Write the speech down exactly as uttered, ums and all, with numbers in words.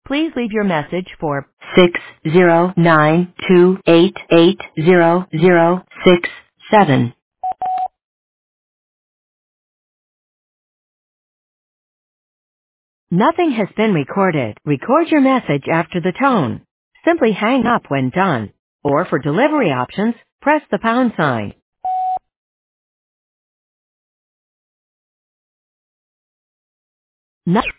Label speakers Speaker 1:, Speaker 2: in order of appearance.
Speaker 1: Please leave your message for six zero nine two eight eight zero zero six seven. Nothing has been recorded. Record your message after the tone. Simply hang up when done. Or for delivery options, press the pound sign. No-